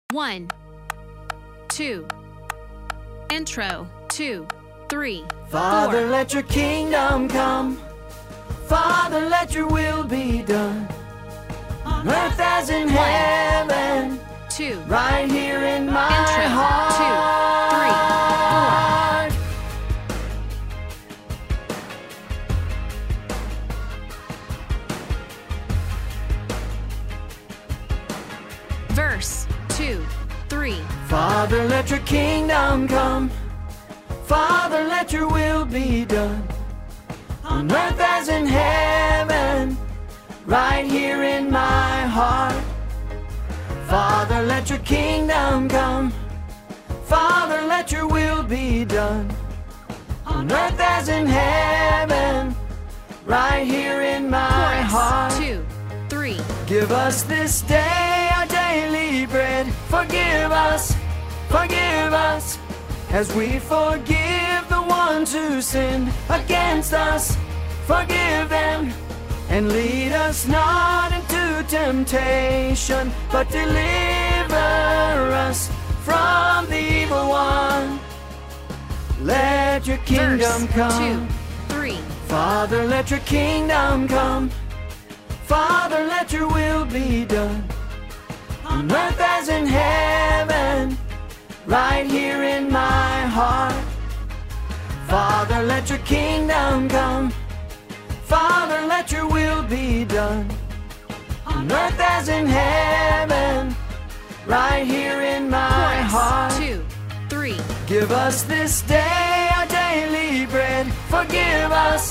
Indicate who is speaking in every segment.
Speaker 1: 1, 2. Intro, 2, 3, 4.
Speaker 2: Father, let your kingdom come. Father, let your will be done. On earth as in heaven.
Speaker 1: 2.
Speaker 2: Right here in my
Speaker 1: Intro,
Speaker 2: heart.
Speaker 1: 2, 3, 4. Verse 2, 3.
Speaker 2: Father, let your kingdom come. Father, let your will be done. On earth as in heaven. Right here in my heart. Father, let your kingdom come. Father, let your will be done. On earth as in heaven. Right here in my heart.
Speaker 1: Chorus 2, 3.
Speaker 2: Give us this day our daily bread. Forgive us as we forgive the ones who sinned against us. Forgive them, and lead us not into temptation, but deliver us from the evil one. Let your kingdom
Speaker 1: Verse
Speaker 2: come.
Speaker 1: 2, 3.
Speaker 2: Father, let your kingdom come. Father, let your will be done. On earth as in heaven. Right here in my heart. Father, let your kingdom come. Father, let your will be done. On earth as in heaven. Right here in my heart.
Speaker 1: Chorus 2, 3.
Speaker 2: Give us this day our daily bread. Forgive us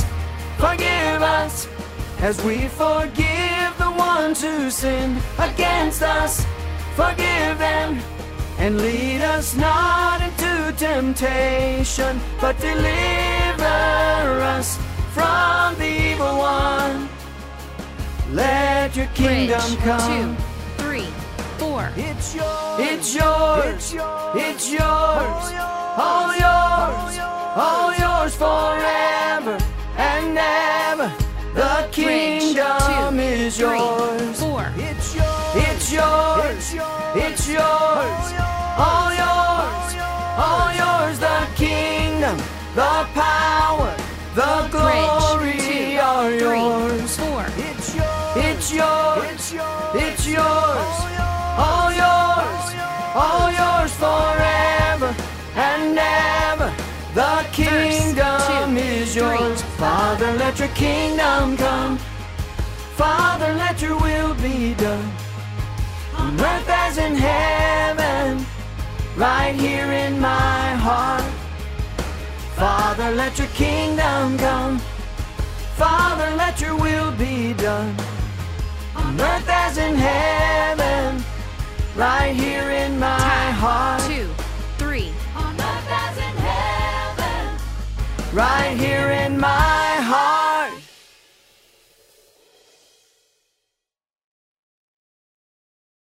Speaker 2: as we forgive the ones who sinned against us. Forgive them, and lead us not into temptation, but deliver us from the evil one. Let your kingdom
Speaker 1: Bridge
Speaker 2: come.
Speaker 1: 2, 3, 4.
Speaker 2: It's yours, it's yours, it's yours, all yours, all yours forever and ever. The kingdom
Speaker 1: 2,
Speaker 2: is
Speaker 1: 3,
Speaker 2: yours.
Speaker 1: 4.
Speaker 2: It's yours, it's yours, it's yours, all yours, all yours. The kingdom, the power, the glory
Speaker 1: Bridge 2,
Speaker 2: are
Speaker 1: 3,
Speaker 2: yours.
Speaker 1: 4.
Speaker 2: It's yours, it's yours, it's yours, all yours forever and ever. The kingdom
Speaker 1: 2,
Speaker 2: is
Speaker 1: 3,
Speaker 2: yours. Father, let your kingdom come. Father, let your will be done. On earth as in heaven. Right here in my heart. Father, let your kingdom come. Father, let your will be done. On earth as in heaven. Right here in my heart.
Speaker 1: 2, 3.
Speaker 2: Right here in my